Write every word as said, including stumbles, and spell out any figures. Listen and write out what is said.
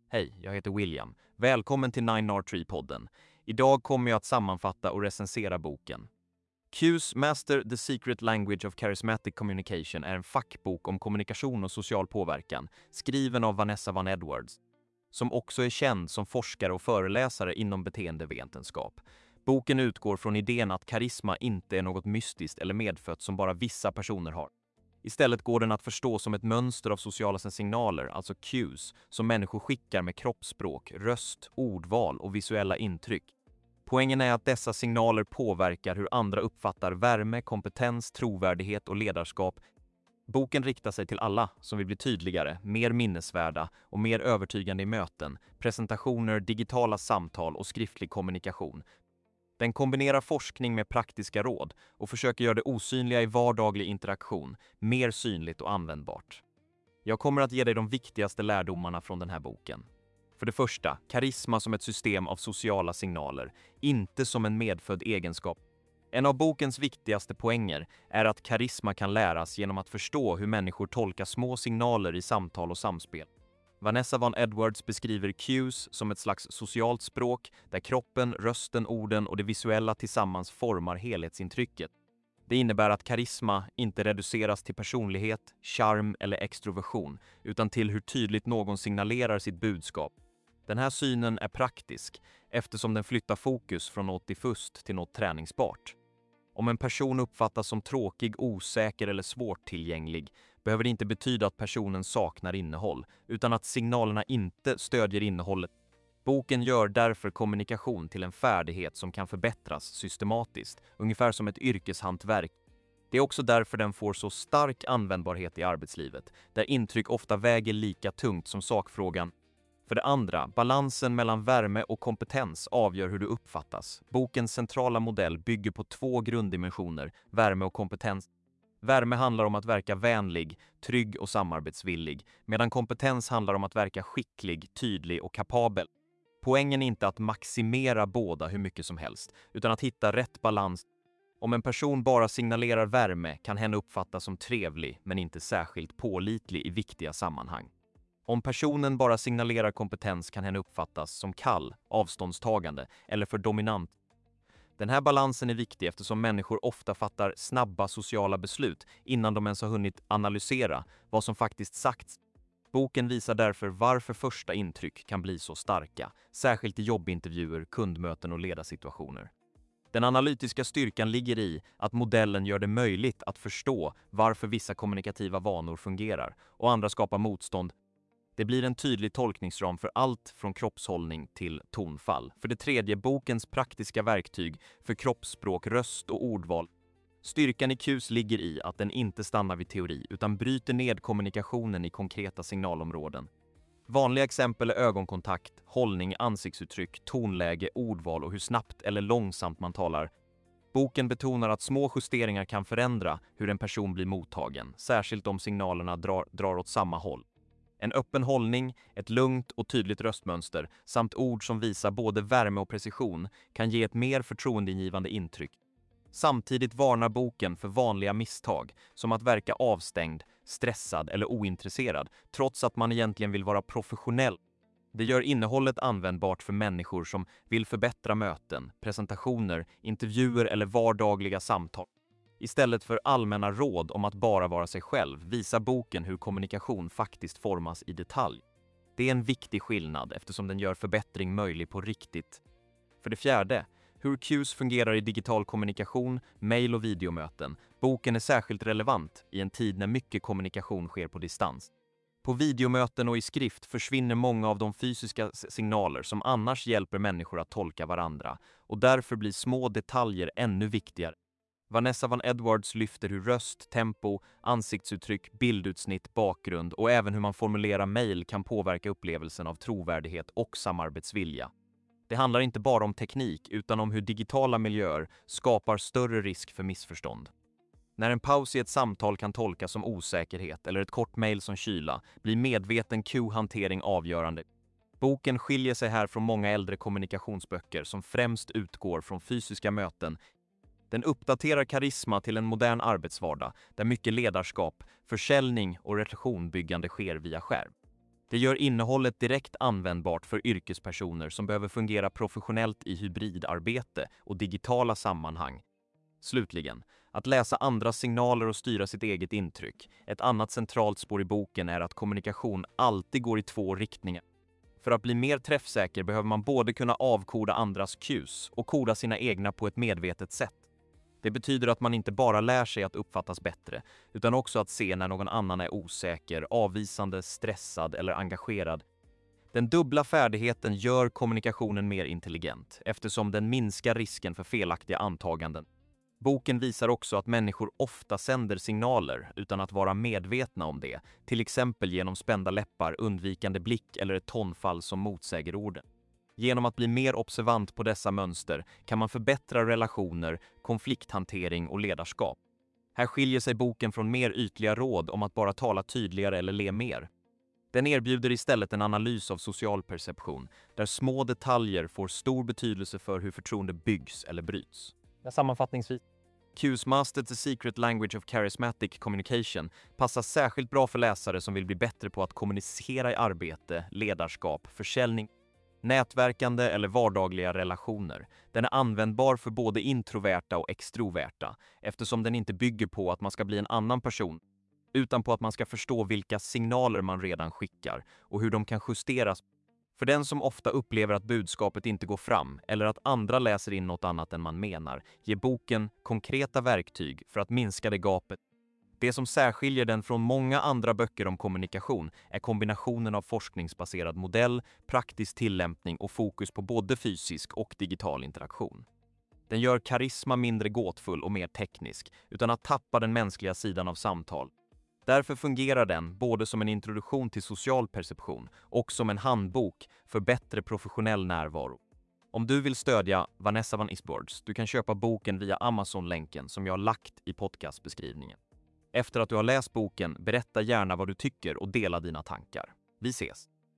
Hej, jag heter William. Välkommen till nine R tre-podden. Idag kommer jag att sammanfatta och recensera boken. Q's Master the Secret Language of Charismatic Communication är en fackbok om kommunikation och social påverkan, skriven av Vanessa Van Edwards, som också är känd som forskare och föreläsare inom beteendevetenskap. Boken utgår från idén att karisma inte är något mystiskt eller medfött som bara vissa personer har. Istället går den att förstå som ett mönster av sociala signaler, alltså cues, som människor skickar med kroppsspråk, röst, ordval och visuella intryck. Poängen är att dessa signaler påverkar hur andra uppfattar värme, kompetens, trovärdighet och ledarskap. Boken riktar sig till alla som vill bli tydligare, mer minnesvärda och mer övertygande i möten, presentationer, digitala samtal och skriftlig kommunikation. Den kombinerar forskning med praktiska råd och försöker göra det osynliga i vardaglig interaktion mer synligt och användbart. Jag kommer att ge dig de viktigaste lärdomarna från den här boken. För det första, karisma som ett system av sociala signaler, inte som en medfödd egenskap. En av bokens viktigaste poänger är att karisma kan läras genom att förstå hur människor tolkar små signaler i samtal och samspel. Vanessa Van Edwards beskriver cues som ett slags socialt språk där kroppen, rösten, orden och det visuella tillsammans formar helhetsintrycket. Det innebär att karisma inte reduceras till personlighet, charm eller extroversion, utan till hur tydligt någon signalerar sitt budskap. Den här synen är praktisk eftersom den flyttar fokus från något diffust till något träningsbart. Om en person uppfattas som tråkig, osäker eller svårtillgänglig behöver det inte betyda att personen saknar innehåll, utan att signalerna inte stödjer innehållet. Boken gör därför kommunikation till en färdighet som kan förbättras systematiskt, ungefär som ett yrkeshantverk. Det är också därför den får så stark användbarhet i arbetslivet, där intryck ofta väger lika tungt som sakfrågan. För det andra, balansen mellan värme och kompetens avgör hur du uppfattas. Bokens centrala modell bygger på två grunddimensioner, värme och kompetens. Värme handlar om att verka vänlig, trygg och samarbetsvillig, medan kompetens handlar om att verka skicklig, tydlig och kapabel. Poängen är inte att maximera båda hur mycket som helst, utan att hitta rätt balans. Om en person bara signalerar värme kan henne uppfattas som trevlig, men inte särskilt pålitlig i viktiga sammanhang. Om personen bara signalerar kompetens kan henne uppfattas som kall, avståndstagande eller för dominant. Den här balansen är viktig eftersom människor ofta fattar snabba sociala beslut innan de ens har hunnit analysera vad som faktiskt sagts. Boken visar därför varför första intryck kan bli så starka, särskilt i jobbintervjuer, kundmöten och ledarsituationer. Den analytiska styrkan ligger i att modellen gör det möjligt att förstå varför vissa kommunikativa vanor fungerar och andra skapar motstånd. Det blir en tydlig tolkningsram för allt från kroppshållning till tonfall. För det tredje, bokens praktiska verktyg för kroppsspråk, röst och ordval. Styrkan i Q's ligger i att den inte stannar vid teori utan bryter ned kommunikationen i konkreta signalområden. Vanliga exempel är ögonkontakt, hållning, ansiktsuttryck, tonläge, ordval och hur snabbt eller långsamt man talar. Boken betonar att små justeringar kan förändra hur en person blir mottagen, särskilt om signalerna drar, drar åt samma håll. En öppen hållning, ett lugnt och tydligt röstmönster samt ord som visar både värme och precision kan ge ett mer förtroendeingivande intryck. Samtidigt varnar boken för vanliga misstag, som att verka avstängd, stressad eller ointresserad, trots att man egentligen vill vara professionell. Det gör innehållet användbart för människor som vill förbättra möten, presentationer, intervjuer eller vardagliga samtal. Istället för allmänna råd om att bara vara sig själv visar boken hur kommunikation faktiskt formas i detalj. Det är en viktig skillnad eftersom den gör förbättring möjlig på riktigt. För det fjärde, hur cues fungerar i digital kommunikation, mejl och videomöten. Boken är särskilt relevant i en tid när mycket kommunikation sker på distans. På videomöten och i skrift försvinner många av de fysiska signaler som annars hjälper människor att tolka varandra, och därför blir små detaljer ännu viktigare. Vanessa Van Edwards lyfter hur röst, tempo, ansiktsuttryck, bildutsnitt, bakgrund och även hur man formulerar mejl kan påverka upplevelsen av trovärdighet och samarbetsvilja. Det handlar inte bara om teknik utan om hur digitala miljöer skapar större risk för missförstånd. När en paus i ett samtal kan tolkas som osäkerhet eller ett kort mejl som kyla blir medveten cue-hantering avgörande. Boken skiljer sig här från många äldre kommunikationsböcker som främst utgår från fysiska möten. Den uppdaterar karisma till en modern arbetsvardag där mycket ledarskap, försäljning och relationbyggande sker via skärm. Det gör innehållet direkt användbart för yrkespersoner som behöver fungera professionellt i hybridarbete och digitala sammanhang. Slutligen, att läsa andras signaler och styra sitt eget intryck. Ett annat centralt spår i boken är att kommunikation alltid går i två riktningar. För att bli mer träffsäker behöver man både kunna avkoda andras cues och koda sina egna på ett medvetet sätt. Det betyder att man inte bara lär sig att uppfattas bättre, utan också att se när någon annan är osäker, avvisande, stressad eller engagerad. Den dubbla färdigheten gör kommunikationen mer intelligent, eftersom den minskar risken för felaktiga antaganden. Boken visar också att människor ofta sänder signaler utan att vara medvetna om det, till exempel genom spända läppar, undvikande blick eller ett tonfall som motsäger orden. Genom att bli mer observant på dessa mönster kan man förbättra relationer, konflikthantering och ledarskap. Här skiljer sig boken från mer ytliga råd om att bara tala tydligare eller le mer. Den erbjuder istället en analys av social perception, där små detaljer får stor betydelse för hur förtroende byggs eller bryts. Sammanfattningsvis. Q's Master The Secret Language of Charismatic Communication passar särskilt bra för läsare som vill bli bättre på att kommunicera i arbete, ledarskap, försäljning, nätverkande eller vardagliga relationer. Den är användbar för både introverta och extroverta, eftersom den inte bygger på att man ska bli en annan person, utan på att man ska förstå vilka signaler man redan skickar och hur de kan justeras. För den som ofta upplever att budskapet inte går fram eller att andra läser in något annat än man menar, ger boken konkreta verktyg för att minska det gapet. Det som särskiljer den från många andra böcker om kommunikation är kombinationen av forskningsbaserad modell, praktisk tillämpning och fokus på både fysisk och digital interaktion. Den gör karisma mindre gåtfull och mer teknisk, utan att tappa den mänskliga sidan av samtal. Därför fungerar den både som en introduktion till social perception och som en handbok för bättre professionell närvaro. Om du vill stödja Vanessa van Isbords, du kan köpa boken via Amazon-länken som jag har lagt i podcastbeskrivningen. Efter att du har läst boken, berätta gärna vad du tycker och dela dina tankar. Vi ses!